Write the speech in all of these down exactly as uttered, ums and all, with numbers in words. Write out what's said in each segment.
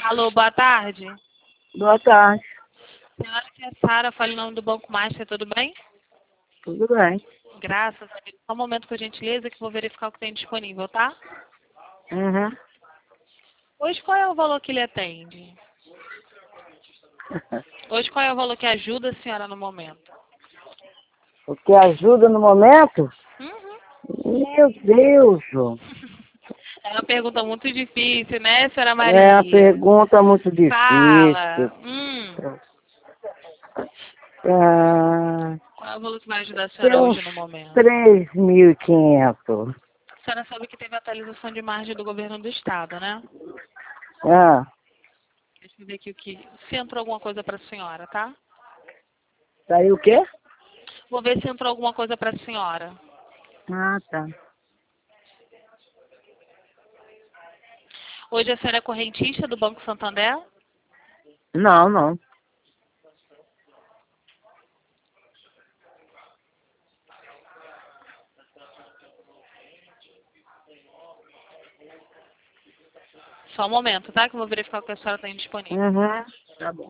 Alô, boa tarde. Boa tarde. Senhora, que é a Sara, fala em nome do Banco Master, tudo bem? Tudo bem. Graças a Deus. Só um momento, por gentileza, que eu vou verificar o que tem disponível, tá? Uhum. Hoje, qual é o valor que ele atende? Hoje, qual é o valor que ajuda a senhora no momento? O que ajuda no momento? Uhum. Meu Deus, João. É uma pergunta muito difícil, né, senhora Maria? É uma pergunta muito difícil. Fala. Hum. Ah, Qual é o valor que vai ajudar a tem senhora uns hoje no momento? três mil e quinhentos. A senhora sabe que teve atualização de margem do governo do estado, né? Ah, Deixa eu ver aqui o que... se entrou alguma coisa para a senhora, tá? saiu o quê? Vou ver se entrou alguma coisa para a senhora. Ah, tá. Hoje a senhora é correntista do Banco Santander? Não, não. Só um momento, tá? Que eu vou verificar o que a senhora tem disponível. Uhum. Tá bom.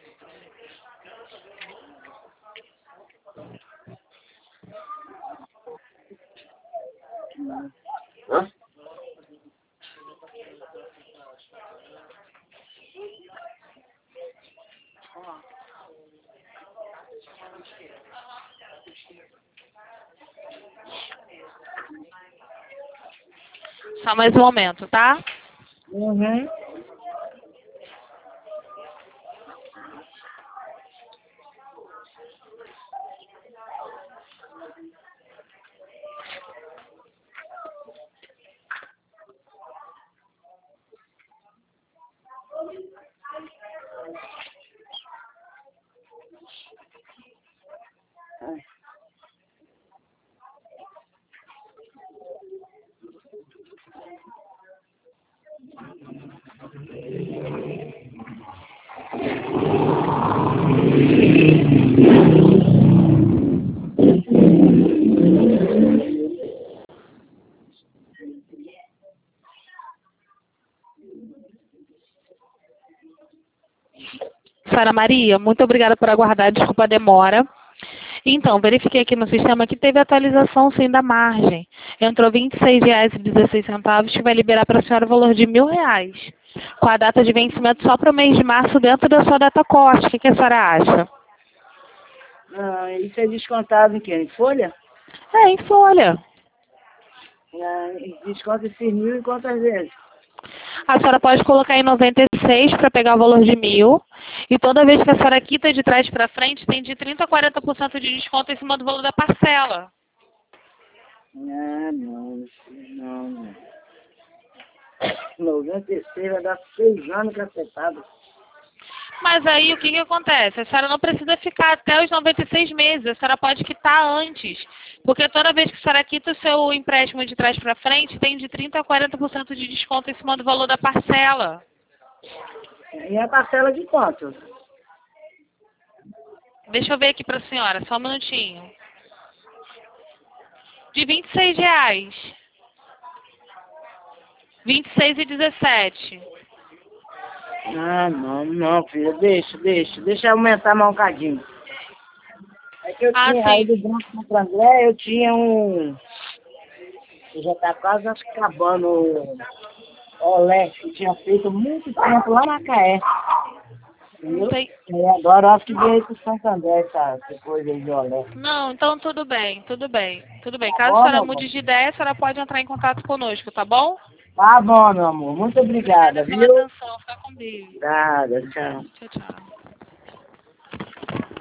Hã? Só mais um momento, tá? Uhum. Ai. Senhora Maria, muito obrigada por aguardar, desculpa a demora. Então, verifiquei aqui no sistema que teve atualização sim da margem. Entrou vinte e seis reais e dezesseis centavos, que vai liberar para a senhora o valor de mil reais. Com a data de vencimento só para o mês de março dentro da sua data corte. O que, que a senhora acha? Ah, isso é descontado em quê? Em folha? É, em folha. Ah, desconta esses mil em quantas vezes? A senhora pode colocar em noventa e seis para pegar o valor de mil. E toda vez que a senhora quita de trás para frente, tem de trinta a quarenta por cento de desconto em cima do valor da parcela. Ah, não, não. noventa e seis vai dar seis anos cacetado. Mas aí o que, que acontece? A senhora não precisa ficar até os noventa e seis meses, a senhora pode quitar antes. Porque toda vez que a senhora quita o seu empréstimo de trás para frente, tem de trinta a quarenta por cento de desconto em cima do valor da parcela. E a parcela de quanto? Deixa eu ver aqui para a senhora, só um minutinho. De vinte e seis reais. vinte e seis e dezessete. Ah, não, não, filha, deixa, deixa, deixa eu aumentar mais um cadinho. É que eu Ah, tinha aí sim. do Banco do André, eu tinha um. Já tá quase acabando o Olé, que eu tinha feito há muito tempo lá na Caé. Não Entendeu? tem... E agora eu acho que veio pro Santander essa, essa coisa aí de Olé. Não, então tudo bem, tudo bem, tudo bem. Tá Caso a bom, senhora meu amor? mude de ideia, a senhora pode entrar em contato conosco, tá bom? Tá bom, meu amor. Muito Obrigada obrigada, pela viu? atenção. Fica com Deus. Nada, tchau. Tchau, tchau.